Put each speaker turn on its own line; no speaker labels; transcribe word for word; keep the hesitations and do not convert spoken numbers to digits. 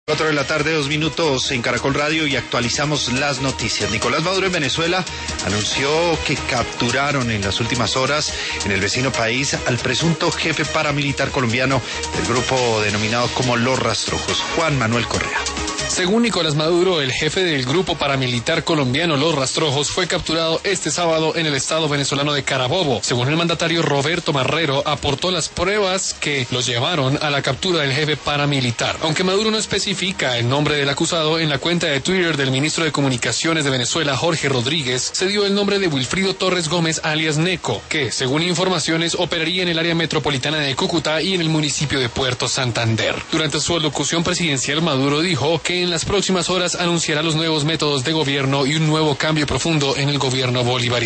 Cuatro de la tarde, dos minutos en Caracol Radio y actualizamos las noticias. Nicolás Maduro en Venezuela anunció que capturaron en las últimas horas en el vecino país al presunto jefe paramilitar colombiano del grupo denominado como Los Rastrojos, Juan Manuel Correa.
Según Nicolás Maduro, el jefe del grupo paramilitar colombiano Los Rastrojos fue capturado este sábado en el estado venezolano de Carabobo. Según el mandatario, Roberto Marrero aportó las pruebas que los llevaron a la captura del jefe paramilitar. Aunque Maduro no especifica el nombre del acusado, en la cuenta de Twitter del ministro de Comunicaciones de Venezuela, Jorge Rodríguez, se dio el nombre de Wilfrido Torres Gómez, alias Neco, que, según informaciones, operaría en el área metropolitana de Cúcuta y en el municipio de Puerto Santander. Durante su alocución presidencial, Maduro dijo que en las próximas horas anunciará los nuevos métodos de gobierno y un nuevo cambio profundo en el gobierno bolivariano.